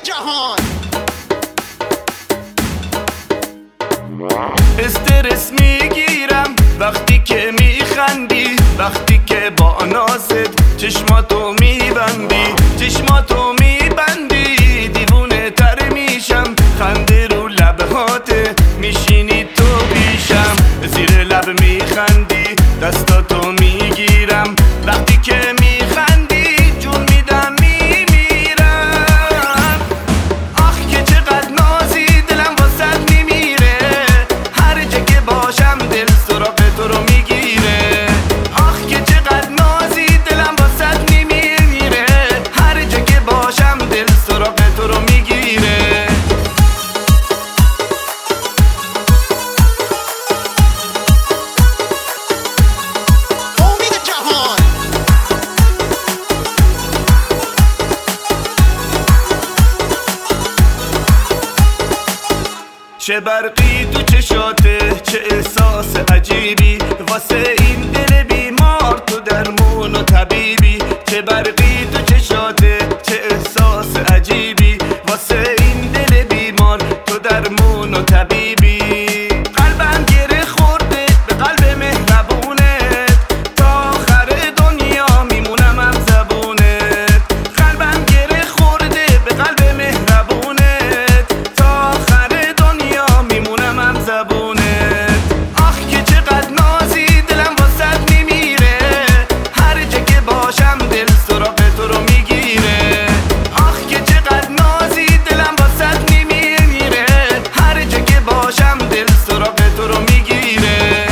جهان. استرس میگیرم وقتی که میخندی، وقتی که با نازت چشماتو میبندی، چشماتو میبندی دیوونه تر میشم، خنده رو لبهاته میشینی تو پیشم، زیر لب میخندی دستاتو میگیرم، وقتی که میخندی جون میدم میمیرم. آخ که چقدر نازی دلم واسد میمیره، هر جا که باشم دل سراغ تو رو میگیره. آخ که چقدر نازی دلم واسد میمیره، هر جا که باشم دل سراغ تو رو میگیره. امید جهان. چه برقی تو چشاته، چه احساس عجیبی، واسه این دل بیمار تو درمون و طبیبی. چه برقی تو چشاته، چه احساس عجیبی، واسه این دل بیمار تو درمون و طبیبی. قلبم گره خورده به قلب مهربونت، تا آخر دنیا میمونم هم زبونت. قلبم گره خورده به قلب مهربونت، تا آخر دنیا میمونم هم زبونت. آخ که چقدر نازی دلم واسد میمیره، هر جا که باشم دل سراغ تو رو میگیره. آخ که چقدر نازی دلم واسد میمیره، هر جا که باشم دل سراغ تو رو میگیره.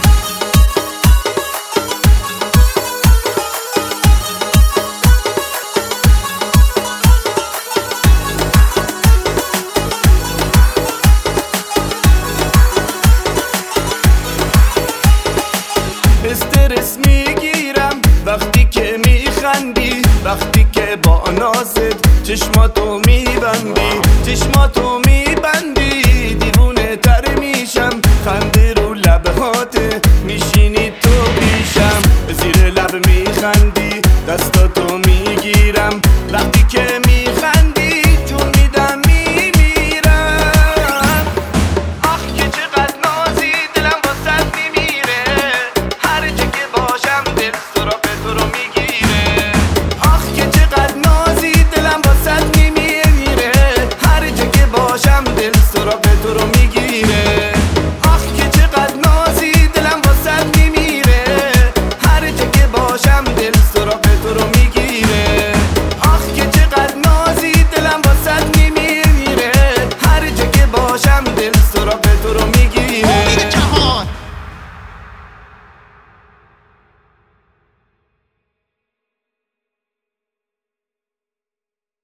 استرس میگیرم وقتی که میخندی، وقتی که با نازت چشماتو میبندی، چشماتو میبندی دیوونه تر میشم، خنده رو لبهاته میشینی تو پیشم، زیر لب میخندی دستاتو میگیرم، وقتی که میخندی جون میدم میمیرم. آخ که چقدر نازی دلم واسد میمیره، هر جا که باشم دل سراغ تو رو میگیره. آخ که چقدر نازی دلم واسد میمیره، هر جا که باشم دل سراغ تو رو میگیره.